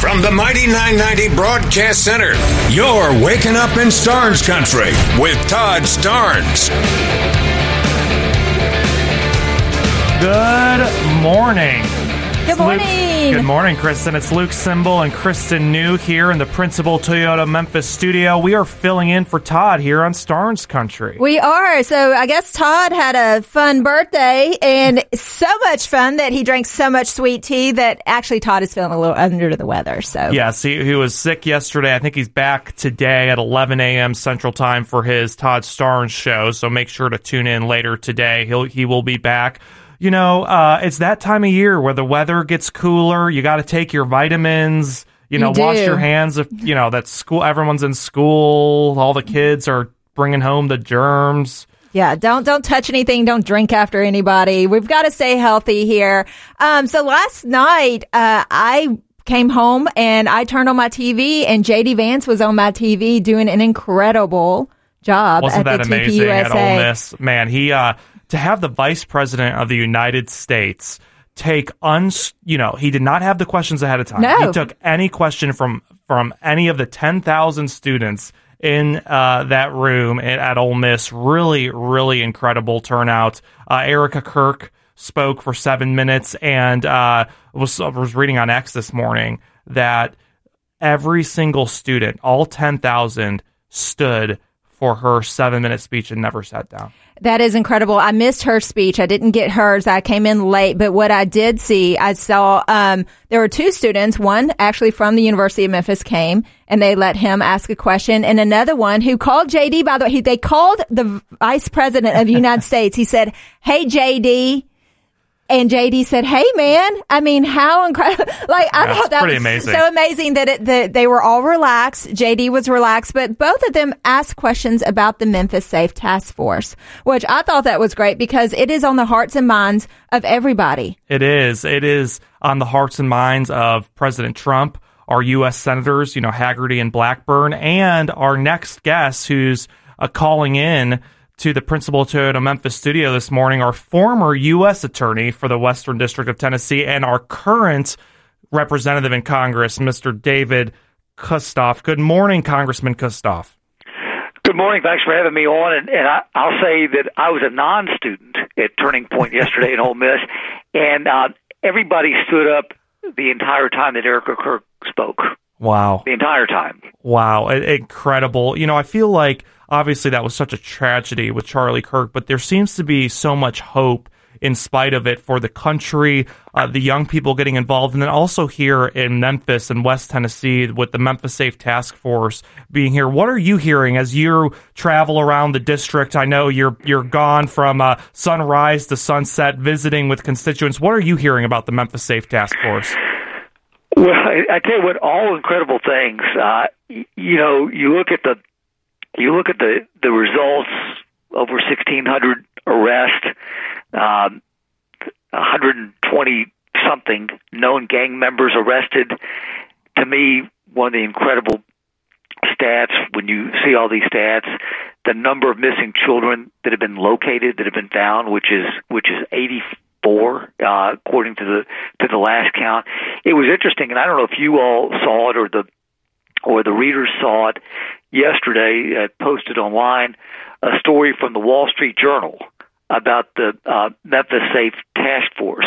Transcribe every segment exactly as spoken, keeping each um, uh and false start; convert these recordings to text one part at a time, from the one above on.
From the Mighty nine ninety Broadcast Center, you're waking up in Starnes Country with Todd Starnes. Good morning. Good morning. Luke, good morning, Kristen. It's Luke Symbol and Kristen New here in the Principal Toyota Memphis studio. We are filling in for Todd here on Starnes Country. We are. So I guess Todd had a fun birthday, and so much fun that he drank so much sweet tea that actually Todd is feeling a little under the weather. So yes, he, he was sick yesterday. I think he's back today at eleven a.m. Central Time for his Todd Starnes show. So make sure to tune in later today. He'll he will be back. You know, uh, it's that time of year where the weather gets cooler. You got to take your vitamins, you know, You wash do. your hands. If, you know, that's school. Everyone's in school. All the kids are bringing home the germs. yeah, don't don't touch anything. Don't drink after anybody. We've got to stay healthy here. Um, so last night, uh, I came home and I turned on my T V, and J D Vance was on my T V doing an incredible job Wasn't at that the amazing at Ole T P U S A. Miss? Man, he uh, to have the Vice President of the United States take uns, you know, he did not have the questions ahead of time. No. He took any question from from any of the ten thousand students in uh, that room at, at Ole Miss. Really, really incredible turnout. Uh, Erica Kirk spoke for seven minutes, and uh, was was reading on X this morning that every single student, all ten thousand, stood for her seven-minute speech and never sat down. That is incredible. I missed her speech. I didn't get hers. I came in late. But what I did see, I saw um, there were two students. One actually from the University of Memphis came, and they let him ask a question. And another one who called J D, by the way, he, they called the Vice President of the United States. He said, "Hey, J D." And J D said, "Hey, man." I mean, how incredible. Like, I That's thought that pretty was amazing. so amazing that, it, that they were all relaxed. J D was relaxed, but both of them asked questions about the Memphis Safe Task Force, which I thought that was great because it is on the hearts and minds of everybody. It is. It is on the hearts and minds of President Trump, our U S senators, you know, Haggerty and Blackburn, and our next guest who's uh, calling in to the Principal Toyota Memphis studio this morning, our former U S attorney for the Western District of Tennessee and our current representative in Congress, Mister David Kustoff. Good morning, Congressman Kustoff. Good morning. Thanks for having me on. And, and I, I'll say that I was a non-student at Turning Point yesterday in Ole Miss, and uh, everybody stood up the entire time that Erica Kirk spoke. Wow. The entire time. Wow. I- incredible. You know, I feel like obviously that was such a tragedy with Charlie Kirk, but there seems to be so much hope in spite of it for the country, uh, the young people getting involved, and then also here in Memphis and West Tennessee with the Memphis Safe Task Force being here. What are you hearing as you travel around the district? I know you're you're gone from uh, sunrise to sunset visiting with constituents. What are you hearing about the Memphis Safe Task Force? Well, I, I tell you what, all incredible things. Uh, y- you know, you look at the you look at the, the results, over sixteen hundred arrests, um, one hundred twenty something known gang members arrested. To me, one of the incredible stats, when you see all these stats, the number of missing children that have been located, that have been found, which is which is eighty-four, uh, according to the to the last count. It was interesting, and I don't know if you all saw it or the or the readers saw it yesterday, uh, posted online, a story from the Wall Street Journal about the uh, Memphis Safe Task Force.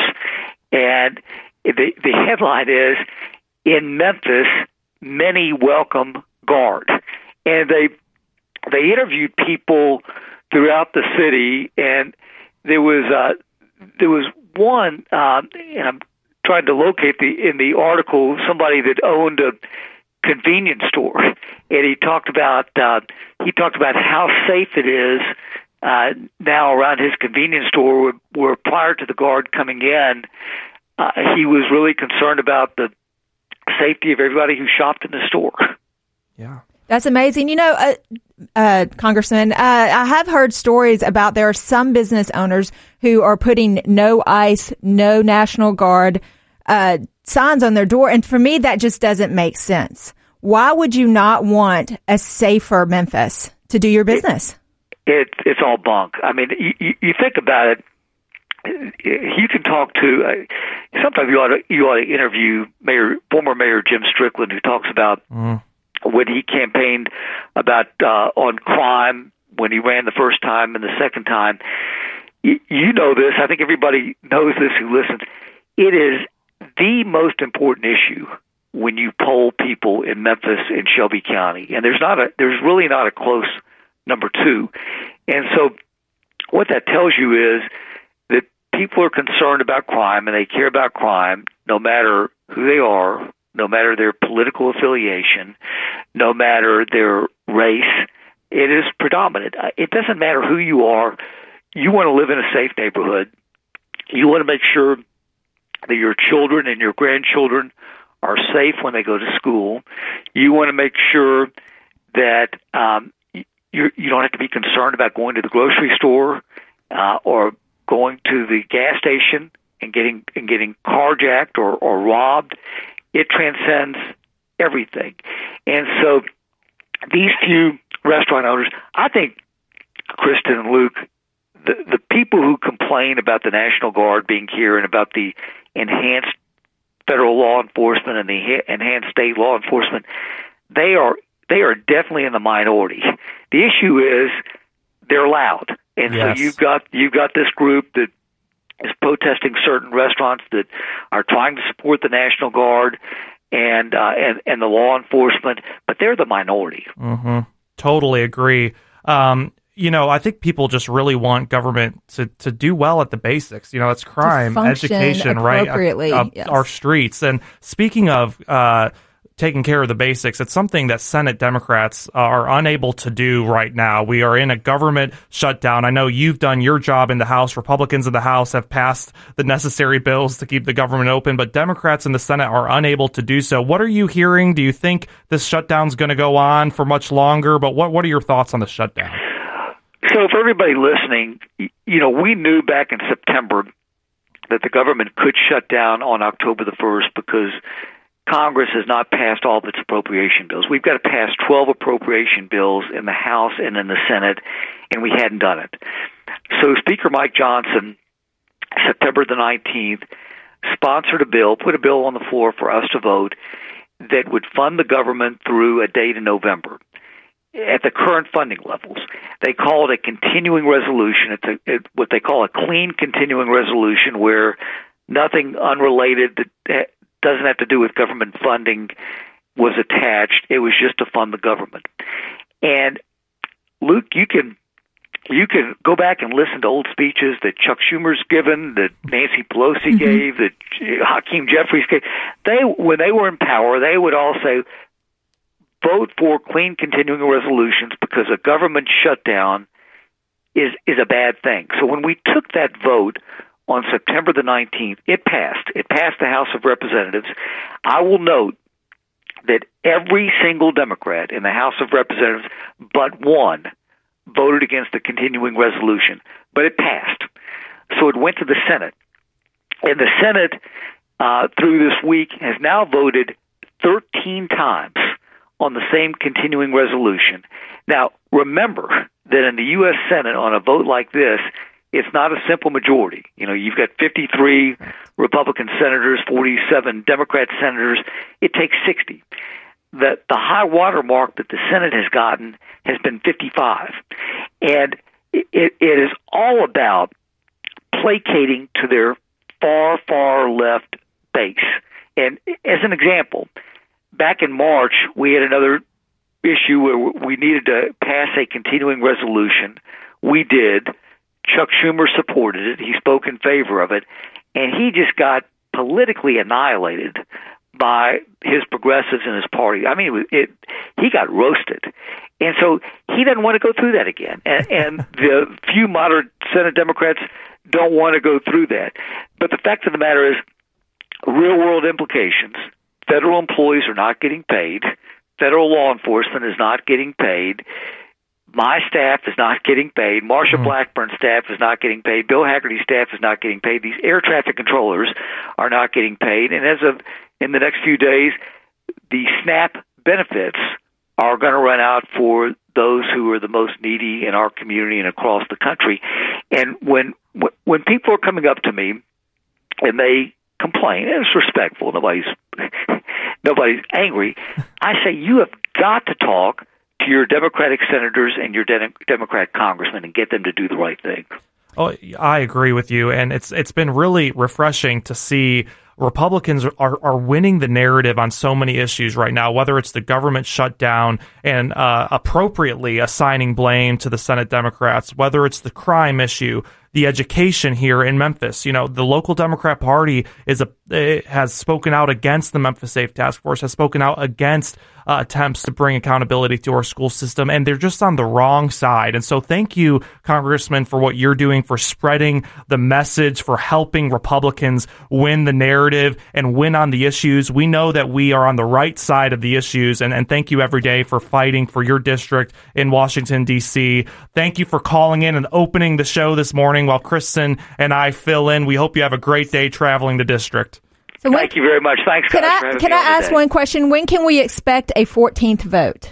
And the, the headline is, "In Memphis, many welcome guard." And they they interviewed people throughout the city, and there was uh, there was one, uh, and I'm trying to locate the in the article, somebody that owned a convenience store, and he talked about uh, he talked about how safe it is uh, now around his convenience store. Where, where prior to the guard coming in, uh, he was really concerned about the safety of everybody who shopped in the store. Yeah. That's amazing. You know, uh, uh, Congressman, uh, I have heard stories about there are some business owners who are putting no ICE, no National Guard uh, signs on their door. And for me, that just doesn't make sense. Why would you not want a safer Memphis to do your business? It, it, it's all bunk. I mean, you, you think about it. you can talk to. Uh, sometimes you ought to you ought to interview Mayor, former Mayor Jim Strickland, who talks about mm. when he campaigned about uh, on crime when he ran the first time and the second time. You, you know this. I think everybody knows this who listens. It is the most important issue when you poll people in Memphis and Shelby County, and there's not a there's really not a close number two. And so, what that tells you is that people are concerned about crime, and they care about crime, no matter who they are, no matter their political affiliation, no matter their race. It is predominant. It doesn't matter who you are. You want to live in a safe neighborhood. You want to make sure that your children and your grandchildren are safe when they go to school. You want to make sure that um, you you don't have to be concerned about going to the grocery store uh, or going to the gas station and getting and getting carjacked or, or robbed. It transcends everything. And so these few restaurant owners, I think, Kristen and Luke, the, the people who complain about the National Guard being here and about the enhanced federal law enforcement and the enhanced state law enforcement, they are they are definitely in the minority. The issue is they're loud, and yes. so you've got you've got this group that is protesting certain restaurants that are trying to support the National Guard and uh, and and the law enforcement, but they're the minority. Mm-hmm. Totally agree. Um, you know, I think people just really want government to, to do well at the basics. You know, it's crime, education, right? Uh, uh, yes. Our streets. And speaking of uh, taking care of the basics, it's something that Senate Democrats are unable to do right now. We are in a government shutdown. I know you've done your job in the House. Republicans in the House have passed the necessary bills to keep the government open, but Democrats in the Senate are unable to do so. What are you hearing? Do you think this shutdown's going to go on for much longer? But what, what are your thoughts on the shutdown? So for everybody listening, you know, we knew back in September that the government could shut down on October the first because Congress has not passed all of its appropriation bills. We've got to pass twelve appropriation bills in the House and in the Senate, and we hadn't done it. So Speaker Mike Johnson, September the nineteenth, sponsored a bill, put a bill on the floor for us to vote that would fund the government through a date in November at the current funding levels. They call it a continuing resolution. It's a, it, what they call a clean continuing resolution where nothing unrelated that doesn't have to do with government funding was attached. It was just to fund the government. And Luke, you can you can go back and listen to old speeches that Chuck Schumer's given, that Nancy Pelosi mm-hmm. gave, that Hakeem Jeffries gave. They, when they were in power, they would all say, vote for clean continuing resolutions because a government shutdown is is a bad thing. So when we took that vote on September the nineteenth, it passed. It passed the House of Representatives. I will note that every single Democrat in the House of Representatives but one voted against the continuing resolution, but it passed. So it went to the Senate. And the Senate, uh, through this week, has now voted thirteen times on the same continuing resolution. Now, remember that in the U S Senate, on a vote like this, it's not a simple majority. You know, you've got fifty-three Republican senators, forty-seven Democrat senators. It takes sixty. The, the high water mark that the Senate has gotten has been fifty-five. And it, it is all about placating to their far, far left base. And as an example, back in March, we had another issue where we needed to pass a continuing resolution. We did. Chuck Schumer supported it. He spoke in favor of it. And he just got politically annihilated by his progressives in his party. I mean, it, he got roasted. And so he doesn't want to go through that again. And, and the few moderate Senate Democrats don't want to go through that. But the fact of the matter is, real-world implications. Federal employees are not getting paid. Federal law enforcement is not getting paid. My staff is not getting paid. Marsha mm-hmm. Blackburn's staff is not getting paid. Bill Haggerty's staff is not getting paid. These air traffic controllers are not getting paid. And as of in the next few days, the SNAP benefits are going to run out for those who are the most needy in our community and across the country. And when when people are coming up to me and they complain, and it's respectful, nobody's nobody's angry, I say, you have got to talk to your Democratic senators and your de- Democratic congressmen and get them to do the right thing. Oh, I agree with you, and it's it's been really refreshing to see Republicans are, are winning the narrative on so many issues right now, whether it's the government shutdown and uh, appropriately assigning blame to the Senate Democrats, whether it's the crime issue, the education here in Memphis. You know, the local Democrat Party is a has spoken out against the Memphis Safe Task Force, has spoken out against uh, attempts to bring accountability to our school system, and they're just on the wrong side. And so thank you, Congressman, for what you're doing, for spreading the message, for helping Republicans win the narrative and win on the issues. We know that we are on the right side of the issues, and, and thank you every day for fighting for your district in Washington, D C. Thank you for calling in and opening the show this morning while Kristen and I fill in. We hope you have a great day traveling the district. So when, Thank you very much. Thanks, Can guys, I, for having can me I on ask today. one question? When can we expect a fourteenth vote?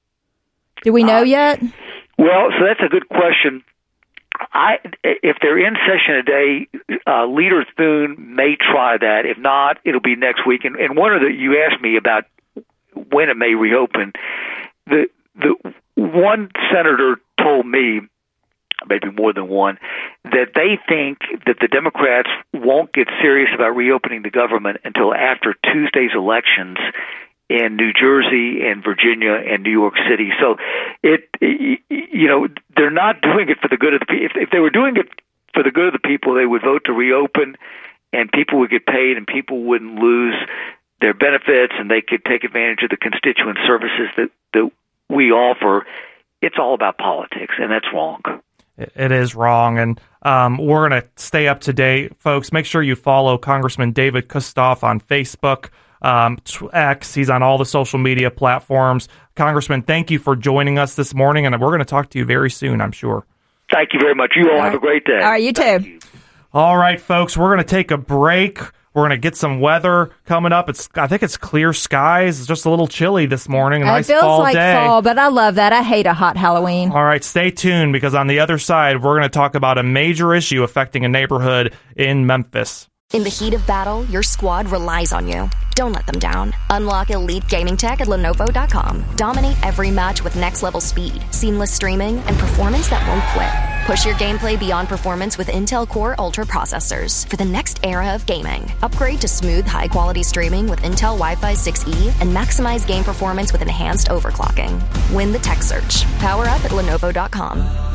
Do we know Uh, yet? Well, so that's a good question. I, if they're in session today, uh, Leader Thune may try that. If not, it'll be next week. And, and one of the, you asked me about when it may reopen. The the one senator told me, maybe more than one, that they think that the Democrats won't get serious about reopening the government until after Tuesday's elections in New Jersey and Virginia and New York City. So it, you know, they're not doing it for the good of the people. If, if they were doing it for the good of the people, they would vote to reopen and people would get paid and people wouldn't lose their benefits and they could take advantage of the constituent services that, that we offer. It's all about politics, and that's wrong. It is wrong, and um, we're going to stay up to date, folks. Make sure you follow Congressman David Kustoff on Facebook, um, X. He's on all the social media platforms. Congressman, thank you for joining us this morning, and we're going to talk to you very soon, I'm sure. Thank you very much. You all, all have right. a great day. All right, you Thank too. you. All right, folks, we're going to take a break. We're going to get some weather coming up. It's I think it's clear skies. It's just a little chilly this morning. A nice it feels fall like day. fall, but I love that. I hate a hot Halloween. All right, stay tuned because on the other side, we're going to talk about a major issue affecting a neighborhood in Memphis. In the heat of battle, your squad relies on you. Don't let them down. Unlock elite gaming tech at Lenovo dot com. Dominate every match with next-level speed, seamless streaming, and performance that won't quit. Push your gameplay beyond performance with Intel Core Ultra processors for the next era of gaming. Upgrade to smooth, high-quality streaming with Intel Wi-Fi six E and maximize game performance with enhanced overclocking. Win the tech search. Power up at Lenovo dot com.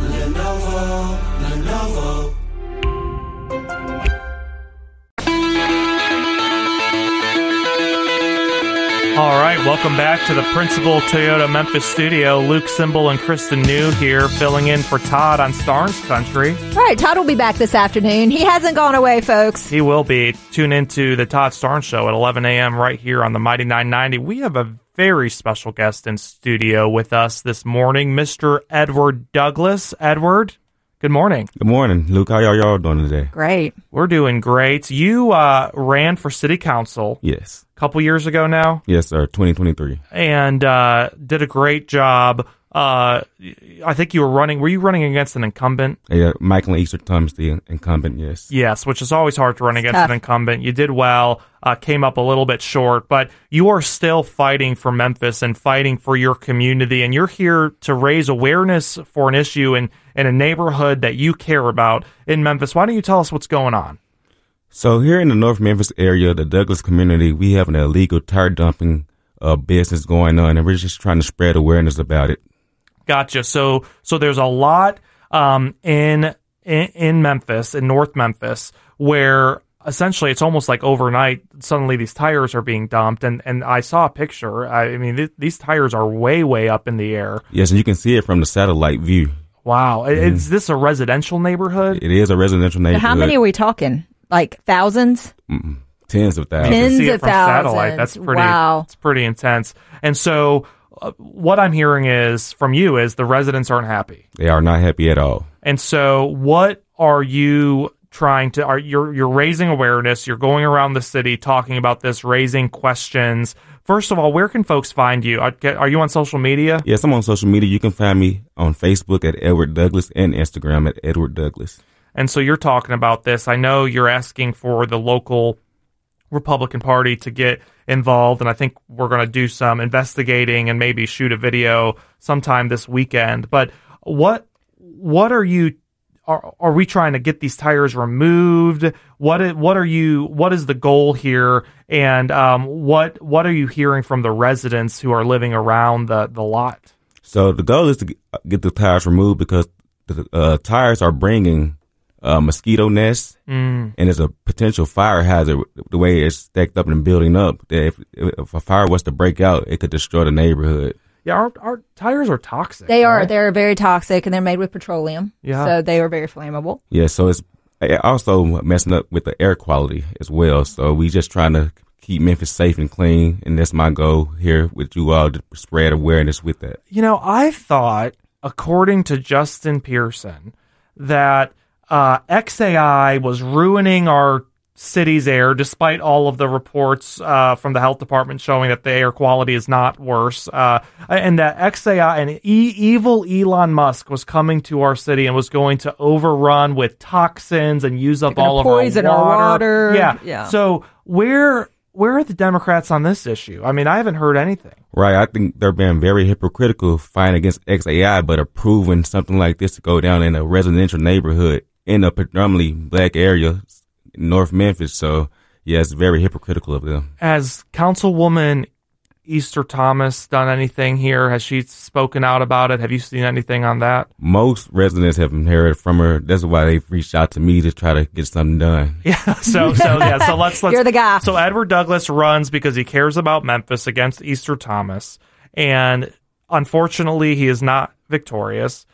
Lenovo, Lenovo. All right, welcome back to the Principal Toyota Memphis studio. Luke Simbel and Kristen New here, filling in for Todd on Starnes Country. All right, Todd will be back this afternoon. He hasn't gone away, folks. He will be. Tune into the Todd Starnes Show at eleven a.m. right here on the Mighty nine ninety. We have a very special guest in studio with us this morning, Mister Edward Douglas. Edward, good morning. Good morning, Luke. How y'all, y'all doing today? Great. We're doing great. You uh, ran for city council Yes. a couple years ago now. Yes, sir. twenty twenty-three. And uh, did a great job. Uh, I think you were running. Were you running against an incumbent? Yeah, Michael Easter Thomas, the incumbent, yes. Yes, which is always hard to run against tough. an incumbent. You did well, uh, came up a little bit short, but you are still fighting for Memphis and fighting for your community, and you're here to raise awareness for an issue in, in a neighborhood that you care about in Memphis. Why don't you tell us what's going on? So here in the North Memphis area, the Douglas community, we have an illegal tire dumping uh, business going on, and we're just trying to spread awareness about it. Gotcha. So, so there's a lot um, in, in in Memphis, in North Memphis, where essentially it's almost like overnight. Suddenly, these tires are being dumped, and, and I saw a picture. I, I mean, th- these tires are way, way up in the air. Yes, and you can see it from the satellite view. Wow, mm. Is this a residential neighborhood? It is a residential neighborhood. How many are we talking? Like thousands? Mm-mm. Tens of thousands. You can Tens see it of from satellite. thousands. That's pretty. Wow. It's pretty intense. And so, uh, what I'm hearing is from you is the residents aren't happy. They are not happy at all. And so, what are you trying to are you're you're raising awareness, you're going around the city talking about this, raising questions. First of all, where can folks find you? Are, are you on social media? Yes, I'm on social media. You can find me on Facebook at Edward Douglas and Instagram at Edward Douglas. And so you're talking about this. I know you're asking for the local Republican Party to get involved, and I think we're going to do some investigating and maybe shoot a video sometime this weekend. But what what are you are are we trying to get these tires removed? What is, what are you what is the goal here? And um, what what are you hearing from the residents who are living around the, the lot? So the goal is to get the tires removed because the uh, tires are bringing uh, mosquito nests, mm. and there's a potential fire hazard the way it's stacked up and building up. That if, if a fire was to break out, it could destroy the neighborhood. Yeah, our, our tires are toxic. They are. Right? They're very toxic, and they're made with petroleum. Yeah. So they are very flammable. Yeah, so it's also messing up with the air quality as well. So we just trying to keep Memphis safe and clean, and that's my goal here with you all, to spread awareness with that. You know, I thought, according to Justin Pearson, that uh, X A I was ruining our city's air, despite all of the reports uh, from the health department showing that the air quality is not worse, uh, and that X A I and e- evil Elon Musk was coming to our city and was going to overrun with toxins and use up all of our water. our water. Yeah. yeah. So where where are the Democrats on this issue? I mean, I haven't heard anything. Right. I think they're being very hypocritical fighting against X A I, but approving something like this to go down in a residential neighborhood in a predominantly black area, North Memphis. So, yeah, it's very hypocritical of them. Has Councilwoman Easter Thomas done anything here? Has she spoken out about it? Have you seen anything on that? Most residents haven't heard from her. That's why they've reached out to me to try to get something done. Yeah. So, so yeah. So let's let's. You're the guy. So Edward Douglas runs because he cares about Memphis against Easter Thomas, and unfortunately, he is not victorious.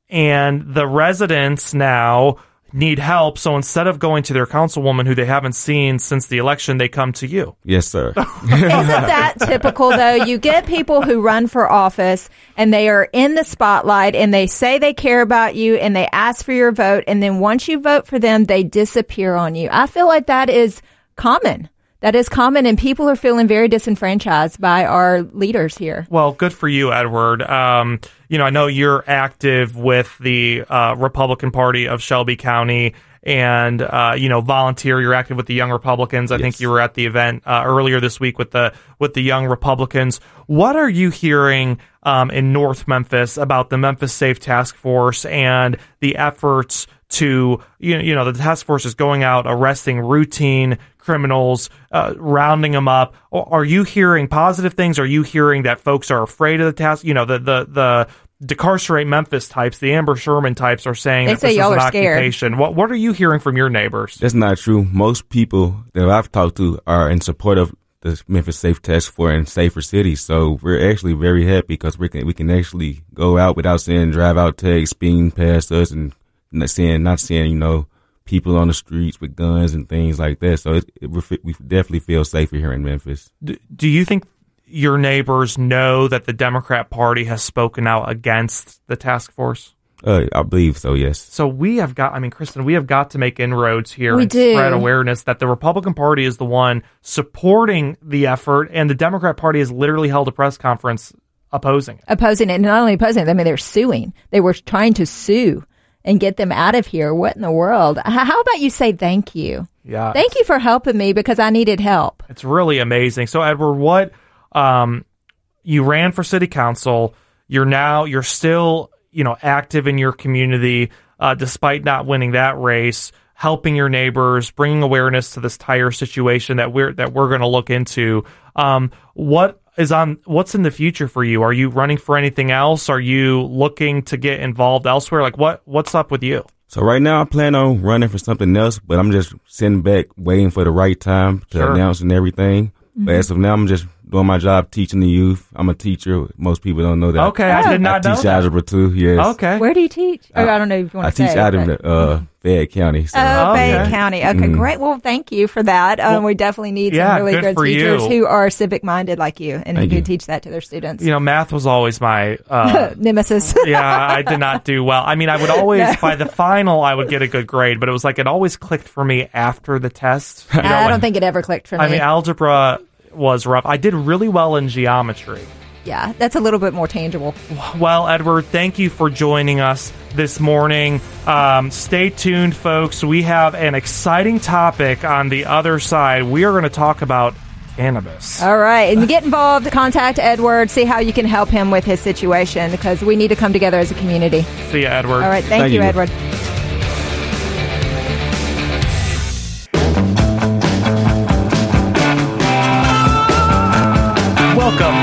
And the residents now need help, so instead of going to their councilwoman who they haven't seen since the election, they come to you. Yes, sir. Isn't that typical, though? You get people who run for office, and they are in the spotlight, and they say they care about you, and they ask for your vote, and then once you vote for them, they disappear on you. I feel like that is common. That is common, and people are feeling very disenfranchised by our leaders here. Well, good for you, Edward. Um, you know, I know you're active with the uh, Republican Party of Shelby County, and uh, you know, volunteer. You're active with the Young Republicans. I yes. think you were at the event uh, earlier this week with the with the Young Republicans. What are you hearing um, in North Memphis about the Memphis Safe Task Force and the efforts to, you know, you know, the task force is going out arresting routine criminals, uh, rounding them up? Are you hearing positive things? Are you hearing that folks are afraid of the task? You know, the the the decarcerate Memphis types, the Amber Sherman types, are saying they that say this y'all is an are scared. occupation. What what are you hearing from your neighbors? That's not true. Most people that I've talked to are in support of the Memphis Safe Task Force and safer cities. So we're actually very happy because we can we can actually go out without seeing drive out tags speeding past us and not seeing not seeing you know people on the streets with guns and things like that. So it, it, we definitely feel safer here in Memphis. Do, do you think your neighbors know that the Democrat Party has spoken out against the task force? Uh, I believe so, yes. So we have got, I mean, Kristen, we have got to make inroads here we and do. spread awareness that the Republican Party is the one supporting the effort, and the Democrat Party has literally held a press conference opposing it. Opposing it, and not only opposing it, I mean, they're suing. They were trying to sue and get them out of here. What in the world? How about you say thank you? Yeah. Thank you for helping me because I needed help. It's really amazing. So, Edward, what, um, you ran for city council. You're now, you're still, you know, active in your community, uh, despite not winning that race, helping your neighbors, bringing awareness to this tire situation that we're, that we're going to look into. Um, what, is on what's in the future for you? Are you running for anything else? Are you looking to get involved elsewhere? Like what what's up with you? So right now I plan on running for something else, but I'm just sitting back waiting for the right time to Sure. announce and everything. Mm-hmm. But as of now, I'm just doing my job teaching the youth. I'm a teacher. Most people don't know that. Okay, I did not I know teach that. algebra too. Yes. Okay. Where do you teach? Or, I don't know if you want I to say. teach out in but- the, uh, Fayette County. So. Oh, Okay. Fayette County. Okay, Mm. great. Well, thank you for that. Um, Well, we definitely need yeah, some really good good, for teachers you. who are civic minded like you and Thank who you. teach that to their students. You know, math was always my uh, Nemesis. yeah, I did not do well. I mean, I would always, by the final, I would get a good grade, but it was like it always clicked for me after the test. You know, I when- don't think it ever clicked for me. I mean, algebra was rough. I did really well in geometry. yeah, that's a little bit more tangible. Well, Edward, thank you for joining us this morning. Um, stay tuned, folks. We have an exciting topic on the other side. We are going to talk about cannabis. All right. And get involved, contact Edward, see how you can help him with his situation because we need to come together as a community. See you, Edward. All right. Thank, Thank you, you. Edward. Welcome.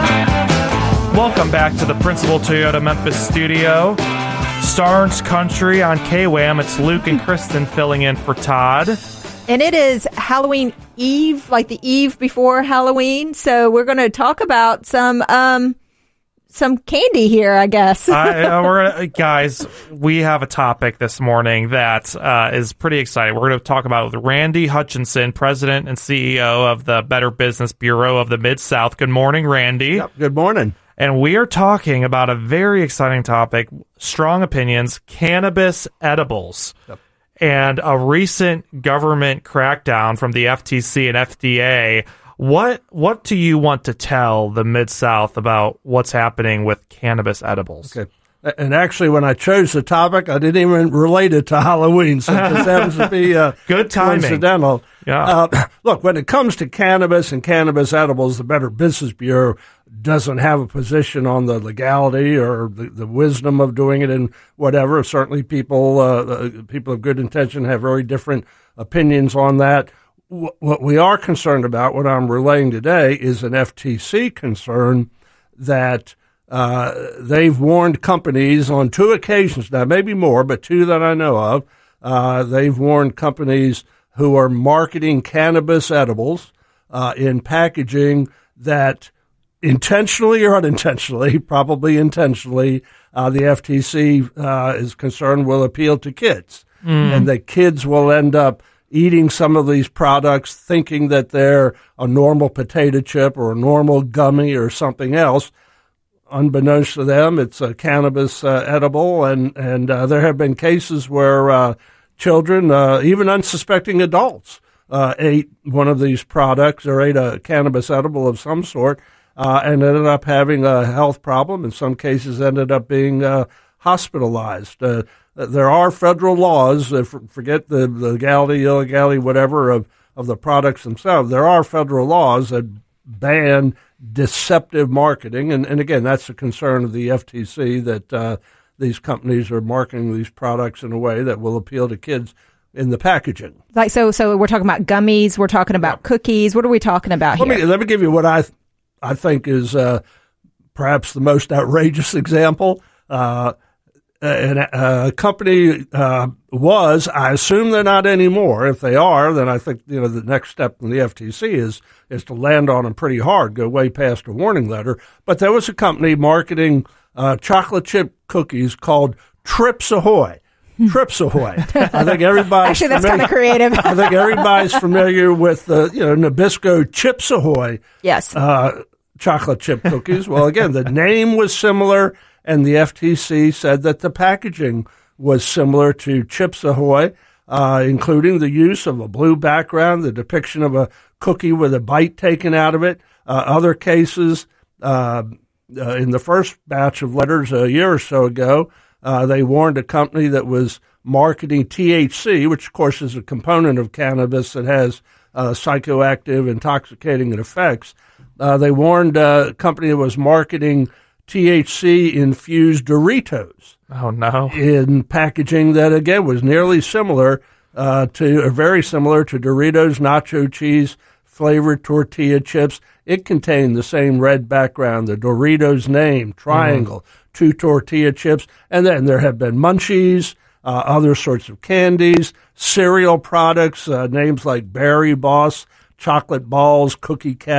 Welcome back to the Principal Toyota Memphis studio. Starnes Country on K W A M. It's Luke and Kristen filling in for Todd. And it is Halloween Eve, like the eve before Halloween. So we're going to talk about some um some candy here, I guess. I, uh, we're uh, guys, we have a topic this morning that uh, is pretty exciting. We're going to talk about with Randy Hutchinson, President and C E O of the Better Business Bureau of the Mid-South. Good morning, Randy. Yep, good morning. And we are talking about a very exciting topic, strong opinions, cannabis edibles. Yep. And a recent government crackdown from the F T C and F D A. What what do you want to tell the Mid-South about what's happening with cannabis edibles? Okay. And actually, when I chose the topic, I didn't even relate it to Halloween, so it just happens to be uh, Good timing. coincidental. Yeah. Uh, look, when it comes to cannabis and cannabis edibles, the Better Business Bureau doesn't have a position on the legality or the, the wisdom of doing it and whatever. Certainly, people uh, uh, people of good intention have very different opinions on that. W- what we are concerned about, what I'm relaying today, is an F T C concern that uh, they've warned companies on two occasions now, maybe more, but two that I know of. Uh, they've warned companies who are marketing cannabis edibles uh, in packaging that intentionally or unintentionally, probably intentionally, uh, the F T C uh, is concerned will appeal to kids. Mm. And that kids will end up eating some of these products thinking that they're a normal potato chip or a normal gummy or something else. Unbeknownst to them, it's a cannabis uh, edible, and, and uh, there have been cases where uh, children, uh, even unsuspecting adults, uh, ate one of these products or ate a cannabis edible of some sort uh, and ended up having a health problem. In some cases, ended up being uh, hospitalized. Uh, there are federal laws, uh, forget the, the legality, illegality, whatever, of, of the products themselves. There are federal laws that ban deceptive marketing. And, and again, that's the concern of the F T C, that uh, these companies are marketing these products in a way that will appeal to kids in the packaging. Like so, so we're talking about gummies. We're talking about yeah. cookies. What are we talking about let here? Me, let me give you what I th- I think is uh, perhaps the most outrageous example. Uh, and a, a company uh, was, I assume they're not anymore. If they are, then I think you know the next step from the F T C is is to land on them pretty hard, go way past a warning letter. But there was a company marketing uh, chocolate chip cookies called Trips Ahoy. Trips Ahoy. I think everybody's actually that's kind of creative. I think everybody's familiar with the you know Nabisco Chips Ahoy. Yes. Uh, chocolate chip cookies. Well, again, the name was similar, and the F T C said that the packaging was similar to Chips Ahoy, uh, including the use of a blue background, the depiction of a cookie with a bite taken out of it. Uh, other cases, uh, uh, in the first batch of letters a year or so ago, uh, they warned a company that was marketing T H C, which, of course, is a component of cannabis that has uh, psychoactive, intoxicating effects. Uh, they warned uh, a company that was marketing T H C-infused Doritos. Oh, no. In packaging that, again, was nearly similar uh, to, or very similar to Doritos nacho cheese flavored tortilla chips. It contained the same red background, the Doritos name, triangle, mm-hmm. two tortilla chips. And then there have been Munchies, uh, other sorts of candies, cereal products, uh, names like Berry Boss, Chocolate Balls, Cookie Cat,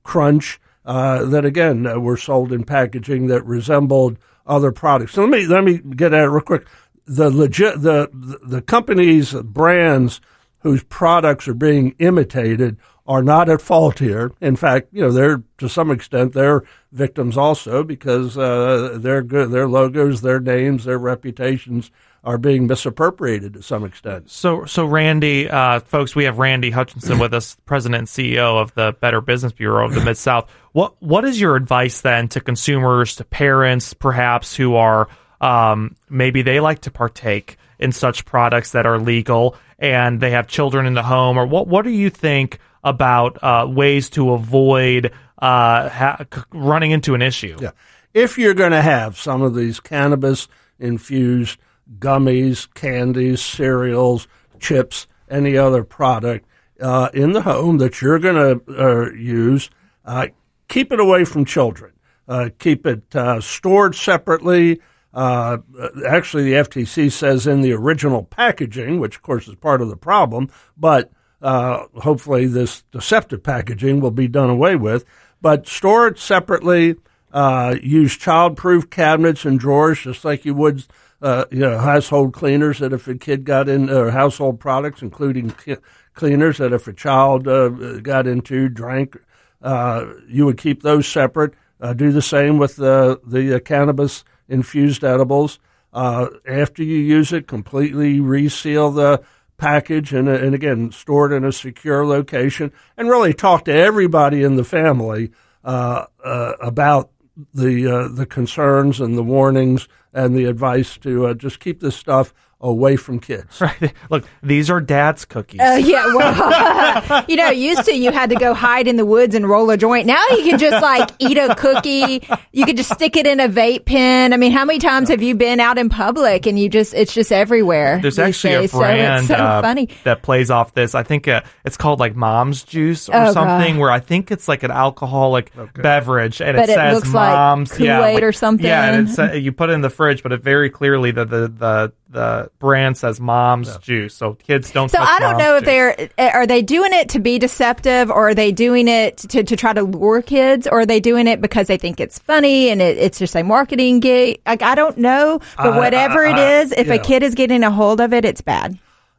Crunch, uh, that again uh, were sold in packaging that resembled other products. So let me let me get at it real quick. The legit the the companies, brands whose products are being imitated are not at fault here. In fact, you know, they're to some extent they're victims also because uh, their good, their logos, their names, their reputations are being misappropriated to some extent. So, so Randy, uh, folks, we have Randy Hutchinson with us, President and C E O of the Better Business Bureau of the Mid-South. What what is your advice then to consumers, to parents, perhaps who are um, maybe they like to partake in such products that are legal and they have children in the home, or what what do you think about uh, ways to avoid uh, ha- running into an issue? Yeah, if you're going to have some of these cannabis infused gummies, candies, cereals, chips, any other product uh, in the home that you're going to uh, use, uh, keep it away from children. Uh, keep it uh, stored separately. Uh, actually, the F T C says in the original packaging, which of course is part of the problem, but uh, hopefully this deceptive packaging will be done away with. But store it separately. Uh, use child-proof cabinets and drawers just like you would Uh, you know, household cleaners that if a kid got in, or household products, including ki- cleaners that if a child uh, got into, drank, uh, you would keep those separate. Uh, do the same with the, the uh, cannabis-infused edibles. Uh, after you use it, completely reseal the package and, and, again, store it in a secure location and really talk to everybody in the family uh, uh, about the uh, the concerns and the warnings and the advice to uh, just keep this stuff away from kids. Right. Look, these are dad's cookies. Oh, uh, yeah. Well, you know, used to you had to go hide in the woods and roll a joint. Now you can just like eat a cookie. You can just stick it in a vape pen. I mean, how many times have you been out in public and you just, it's just everywhere. There's actually days. a brand so, so uh, funny. that plays off this. I think uh, it's called like Mom's Juice or oh, something, God. where I think it's like an alcoholic okay. beverage and but it says it looks Mom's like Kool-Aid yeah, like, or something. Yeah, and it's, uh, you put it in the fridge, but it very clearly the the the, the brand says Mom's yeah. Juice, so kids don't. So touch I don't Mom's know if juice. they're are they doing it to be deceptive, or are they doing it to, to try to lure kids, or are they doing it because they think it's funny and it, it's just a marketing gig? Like I don't know, but whatever I, I, it is, if yeah. a kid is getting a hold of it, it's bad.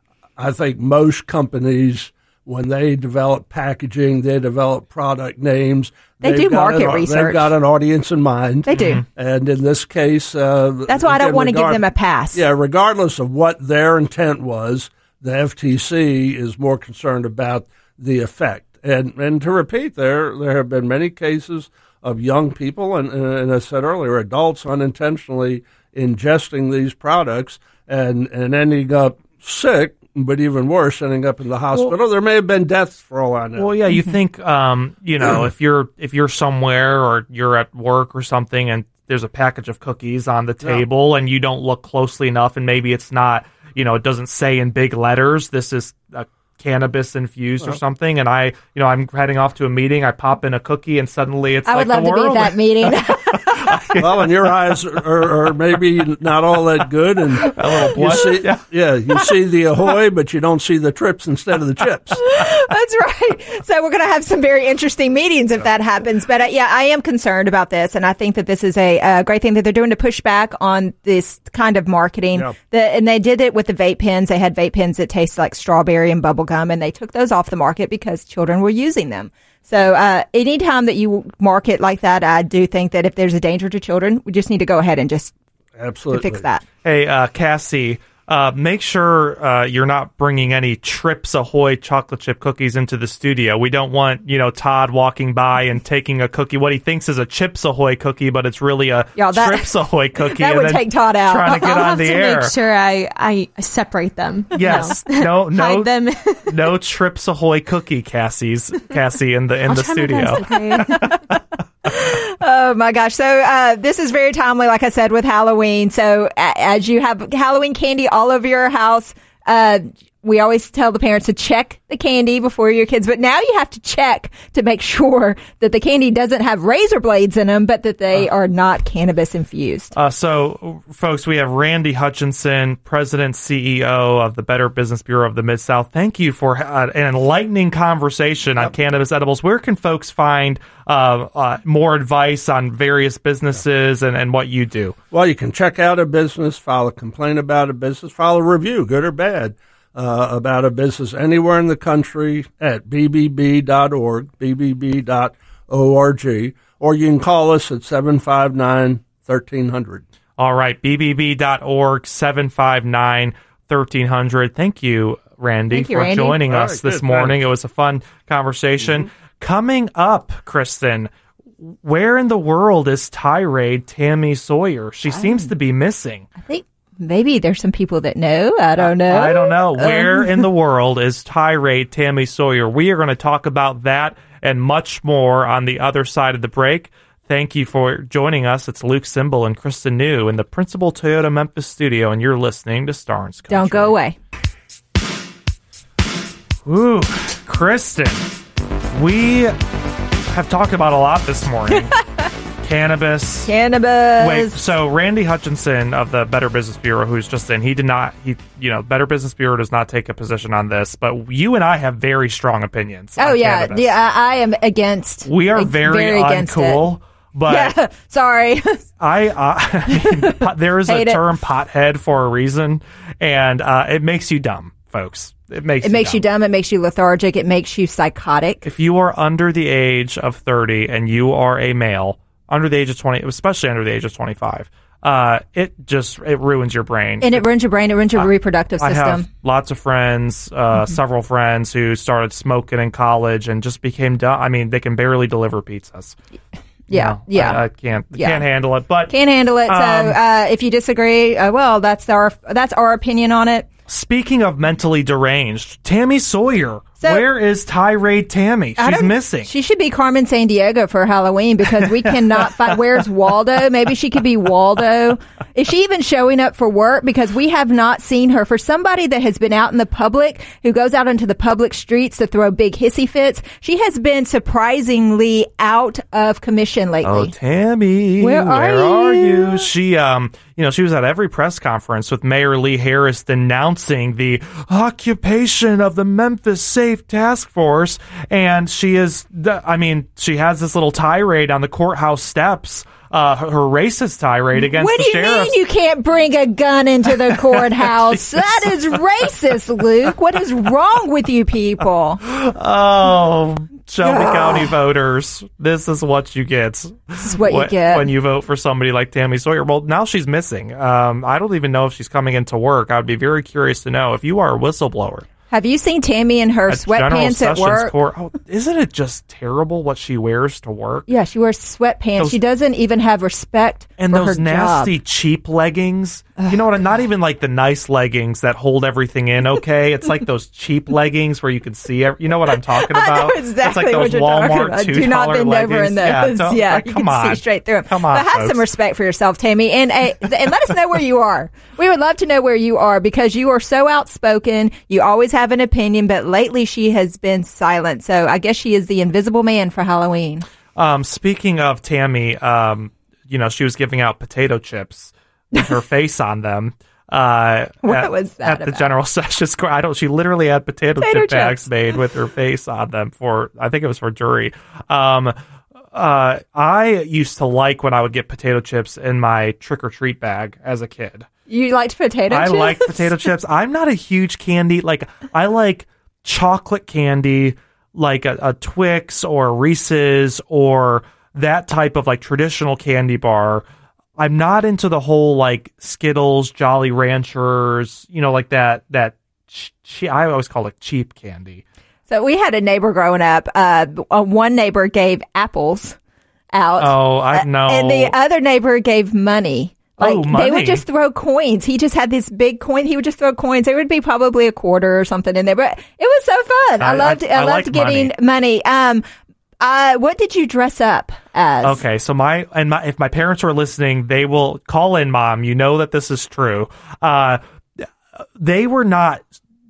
I think most companies, when they develop packaging, they develop product names. They do market an, research. They've got an audience in mind. They do. And in this case... Uh, That's why I don't want to regard- give them a pass. Yeah, regardless of what their intent was, the F T C is more concerned about the effect. And and to repeat, there there have been many cases of young people, and, and as I said earlier, adults unintentionally ingesting these products and, and ending up sick, but even worse, ending up in the hospital. Well, there may have been deaths for all I know. Well, yeah, you think, um, you know, if you're if you're somewhere or you're at work or something, and there's a package of cookies on the table, yeah. and you don't look closely enough, and maybe it's not, you know, it doesn't say in big letters, this is a cannabis infused well, or something, and I, you know, I'm heading off to a meeting, I pop in a cookie, and suddenly it's I like would love the to world. be at that meeting. Well, and your eyes are, are maybe not all that good, and a little you see, yeah. yeah, you see the Ahoy, but you don't see the trips instead of the chips. That's right. So we're going to have some very interesting meetings if yeah. that happens. But uh, yeah, I am concerned about this, and I think that this is a, a great thing that they're doing to push back on this kind of marketing. Yeah. The, and they did it with the vape pens. They had vape pens that taste like strawberry and bubble gum, and they took those off the market because children were using them. So uh, anytime that you market like that, I do think that if there's a danger to children, we just need to go ahead and just Absolutely. fix that. Hey, uh, Cassie, uh, make sure uh, you're not bringing any Trips Ahoy chocolate chip cookies into the studio. We don't want, you know, Todd walking by and taking a cookie, what he thinks is a Chips Ahoy cookie, but it's really a Y'all, that, Trips Ahoy cookie. That and would then take Todd out. Trying to get I'll on have the to air. make sure I, I separate them. Yes, no, no, no, hide them. no Trips Ahoy cookie, Cassie's Cassie in the in I'll the try studio. my best, okay? Oh my gosh. So, uh, this is very timely, like I said, with Halloween. So, a- as you have Halloween candy all over your house, uh, we always tell the parents to check the candy before your kids, but now you have to check to make sure that the candy doesn't have razor blades in them, but that they uh, are not cannabis infused. Uh, so, folks, we have Randy Hutchinson, President, C E O of the Better Business Bureau of the Mid-South. Thank you for uh, an enlightening conversation on yep. cannabis edibles. Where can folks find uh, uh, more advice on various businesses and, and what you do? Well, you can check out a business, file a complaint about a business, file a review, good or bad. Uh, about a business anywhere in the country at b b b dot org, b b b dot org, or you can call us at seven five nine, one three zero zero. All right, b b b dot org, seven five nine, one three zero zero. Thank you, Randy, Thank you, for Randy. joining All us right, this good, morning. thanks. It was a fun conversation. Mm-hmm. Coming up, Kristen, where in the world is tirade Tammy Sawyer? She I seems to be missing. I think maybe there's some people that know. I don't know. I don't know. Where Um, in the world is tirade Tammy Sawyer? We are going to talk about that and much more on the other side of the break. Thank you for joining us. It's Luke Simbal and Kristen New in the Principal Toyota Memphis studio, and you're listening to Starnes Country. Don't go away. Ooh, Kristen, we have talked about a lot this morning. Cannabis. Cannabis. Wait, so Randy Hutchinson of the Better Business Bureau, who's just in, he did not, he, you know, Better Business Bureau does not take a position on this, but you and I have very strong opinions. Oh, on yeah. cannabis. Yeah, I, I am against. We are like, very, against uncool, it. but Yeah, sorry. I, uh, I mean, pot- there is a Hate it. term pothead for a reason, and uh, it makes you dumb, folks. It makes It you makes dumb. you dumb. It makes you lethargic. It makes you psychotic. If you are under the age of thirty and you are a male, under the age of twenty, especially under the age of twenty-five, uh, it just it ruins your brain. And it ruins your brain. It ruins your Uh, reproductive I system. have lots of friends, uh, Mm-hmm. several friends who started smoking in college and just became dumb. I mean, they can barely deliver pizzas. Yeah, No, yeah. I, I can't Yeah. can't handle it. But Can't handle it. So Um, uh, if you disagree, uh, well, that's our that's our opinion on it. speaking of mentally deranged, Tammy Sawyer. So- Where is tirade Tammy? I She's don't- missing. She should be Carmen Sandiego for Halloween because we cannot find. Where's Waldo? Maybe she could be Waldo. Is she even showing up for work? Because we have not seen her. For somebody that has been out in the public, who goes out into the public streets to throw big hissy fits, she has been surprisingly out of commission lately. Oh, Tammy, Where are are you? you? She, um, you know, she was at every press conference with Mayor Lee Harris denouncing the occupation of the Memphis Safe Task Force, and she is, I mean, she has this little tirade on the courthouse steps, uh, her, her racist tirade against What the do you sheriff. mean you can't bring a gun into the courthouse? That is racist, Luke. What is wrong with you people? Oh, Shelby Ugh. County voters, this is what you get. This is what you when, get. when you vote for somebody like Tammy Sawyer. Well, now she's missing. Um, I don't even know if she's coming into work. I would be very curious to know if you are a whistleblower. Have you seen Tammy in her at General sweatpants at Sessions work? Court. Oh, isn't it just terrible what she wears to work? Yeah, she wears sweatpants. Those- she doesn't even have respect And for those her nasty, job. cheap leggings. You know what? Not even like the nice leggings that hold everything in okay. It's like those cheap leggings where you can see every, you know what I'm talking I about? know exactly it's like what those you're Walmart talking about. two Do not dollar bend leggings. over in those. Yeah, Yeah, don't- you like, can come on. see straight through them. Come on, but have folks. some respect for yourself, Tammy, and uh, and let us know where you are. We would love to know where you are because you are so outspoken. You always have an opinion, but lately she has been silent. So I guess she is the invisible man for Halloween. Um, speaking of Tammy, um, you know, she was giving out potato chips with her face on them. Uh, What at, was that at the about? General Sessions Court? I don't. She literally had potato, Potato chip bags chips. made with her face on them for. I think it was for jury. Um, uh, I used to like when I would get potato chips in my trick or treat bag as a kid. You liked potato I chips? like potato chips. I'm not a huge candy. Like I like chocolate candy, like a, a Twix or Reese's or that type of like traditional candy bar. I'm not into the whole like Skittles, Jolly Ranchers, you know, like that. That ch- che- I always call it cheap candy. So we had a neighbor growing up. Uh, uh, one neighbor gave apples out. Oh, I know. And the other neighbor gave money. Like Oh, they money. would just throw coins. He just had this big coin. He would just throw coins. There would be probably a quarter or something in there, but it was so fun. I, I- loved. I- I, I loved like getting money. Um, uh, what did you dress up as? Okay, so my and my if my parents were listening, they will call in, Mom. You know that this is true. Uh, they were not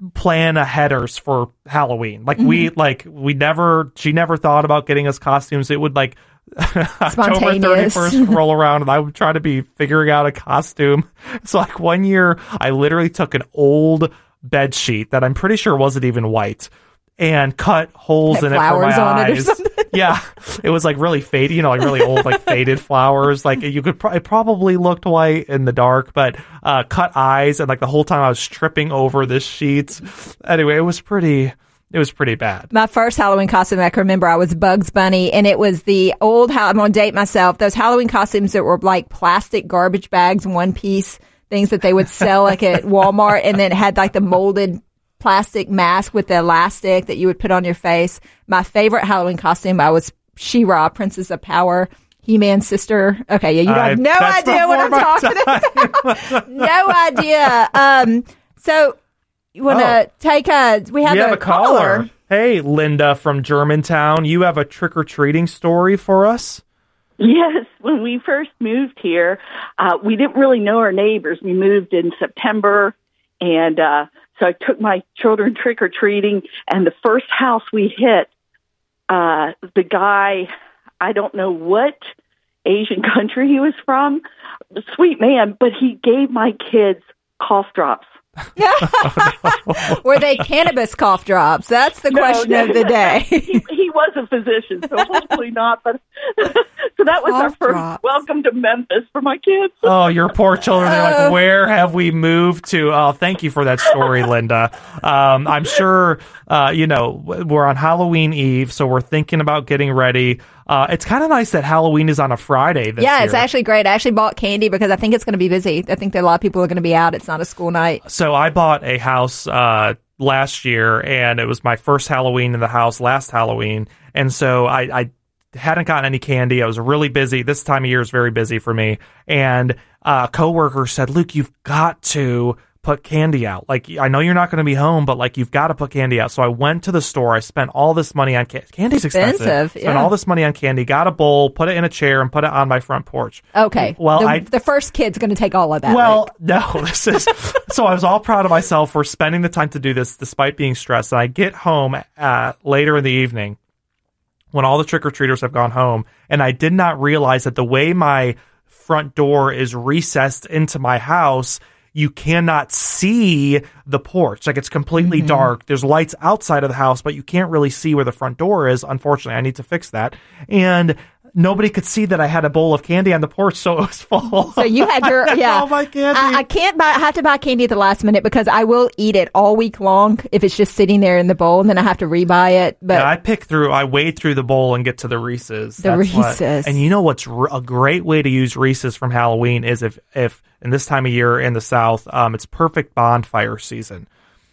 plan a headers for Halloween. Like we like we never she never thought about getting us costumes. It would like October thirty-first roll around and I would try to be figuring out a costume. So like one year I literally took an old bed sheet that I'm pretty sure wasn't even white and cut holes Had in it for my flowers on it or eyes. something. Yeah, it was like really faded, you know, like really old, like faded flowers. Like you could, pro- it probably looked white in the dark, but uh, cut eyes, and like the whole time I was tripping over this sheet. Anyway, it was pretty. It was pretty bad. My first Halloween costume I can remember, I was Bugs Bunny, and it was the old. I'm gonna date myself. Those Halloween costumes that were like plastic garbage bags, one piece things that they would sell like at Walmart, and then it had like the molded plastic mask with the elastic that you would put on your face. My favorite Halloween costume, I was She-Ra, Princess of Power, He-Man's sister. Okay, yeah, you Uh, have no that's idea what I'm before my talking about. No idea. Um, so you want to Oh. take a? We have, You have a, a caller. Hey, Linda from Germantown. You have a trick-or-treating story for us? Yes, when we first moved here, uh, we didn't really know our neighbors. We moved in September, and uh, so I took my children trick-or-treating, and the first house we hit, uh, the guy, I don't know what Asian country he was from, sweet man, but he gave my kids cough drops. Were they cannabis cough drops? That's the No, question no, of the day. he, he was a physician, so hopefully not. But so that was our Cough first drops. welcome to Memphis for my kids. Oh, your poor children. They're Uh. like, where have we moved to? Oh, thank you for that story, Linda. Um, I'm sure, uh, you know, we're on Halloween Eve, so we're thinking about getting ready. Uh, it's kind of nice that Halloween is on a Friday this Yeah, year. it's actually great. I actually bought candy because I think it's going to be busy. I think that a lot of people are going to be out. It's not a school night. So I bought a house uh, last year, and it was my first Halloween in the house last Halloween. And so I, I hadn't gotten any candy. I was really busy. This time of year is very busy for me. And a coworker said, Luke, you've got to put candy out. Like, I know you're not going to be home, but like, you've got to put candy out. So I went to the store. I spent all this money on candy. Candy's expensive. Expensive, Spent yeah. all this money on candy, got a bowl, put it in a chair, and put it on my front porch. Okay. Well, the, I- the first kid's going to take all of that. Well, Luke. no, this is so I was all proud of myself for spending the time to do this despite being stressed. And I get home uh, later in the evening when all the trick-or-treaters have gone home, and I did not realize that the way my front door is recessed into my house, you cannot see the porch. Like, it's completely Mm-hmm. dark. There's lights outside of the house, but you can't really see where the front door is. Unfortunately, I need to fix that. And nobody could see that I had a bowl of candy on the porch, so it was full. So you had your, yeah. all my candy. I, I can't buy, I have to buy candy at the last minute because I will eat it all week long if it's just sitting there in the bowl, and then I have to rebuy it. But Yeah, I pick through, I wade through the bowl and get to the Reese's. The That's what- Reese's. and you know what's r- a great way to use Reese's from Halloween is if, if in this time of year in the South, um, it's perfect bonfire season.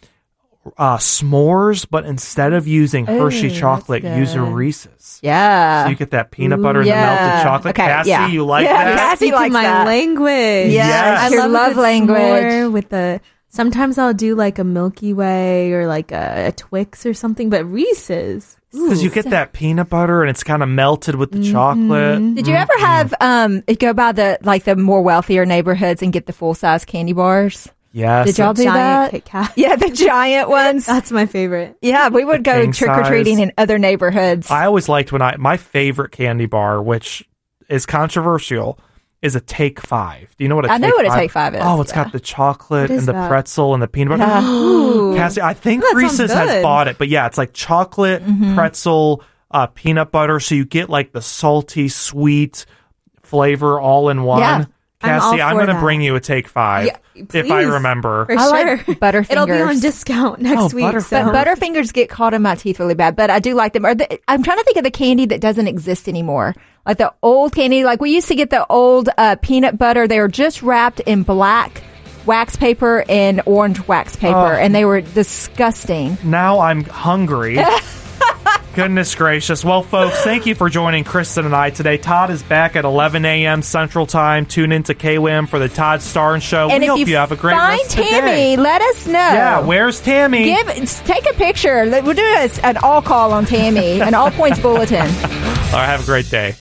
Uh, s'mores, but instead of using Hershey that's chocolate, use a good. Reese's. yeah. So you get that peanut Ooh, butter and yeah. the melted chocolate. Okay, Cassie, yeah. you like Yeah, that? Cassie Speaking likes my that. language. Yes, I your love, love a good language. s'more with the. Sometimes I'll do like a Milky Way or like a, a Twix or something, but Reese's. Because you get that peanut butter and it's kind of melted with the chocolate. Did you ever have um go by the like the more wealthier neighborhoods and get the full size candy bars? Yes. Did y'all do Giant that? Kit Kat. Yeah, the giant ones. That's my favorite. Yeah, we would go king trick or treating size. in other neighborhoods. I always liked when I, my favorite candy bar, which is controversial, is a Take Five. Do you know what a I Take know what a Five Take Five is, Oh, it's yeah. got the chocolate What is and the that? pretzel and the peanut butter. Yeah. Ooh. Cassie, I think That sounds Reese's has good. bought it, but yeah, it's like chocolate, Mm-hmm. pretzel, uh, peanut butter, so you get like the salty, sweet flavor all in one. Yeah. I'm Cassie, all I'm, for going to that. bring you a Take Five Yeah, if I please. remember. For I sure. like Butterfingers. It'll be on discount next Oh, week. Butterfingers. So. But Butterfingers get caught in my teeth really bad, but I do like them. Or the, I'm trying to think of the candy that doesn't exist anymore. Like the old candy, like we used to get the old uh, peanut butter. They were just wrapped in black wax paper and orange wax paper, Oh. and they were disgusting. Now I'm hungry. Goodness gracious. Well, folks, thank you for joining Kristen and I today. Todd is back at eleven a.m. Central Time. Tune into K W A M for the Todd Starnes Show. And we if hope you, you have a great find rest of the Tammy, day. let us know. Yeah, where's Tammy? Give take a picture. We'll do a, an all call on Tammy, an all points bulletin. All right, have a great day.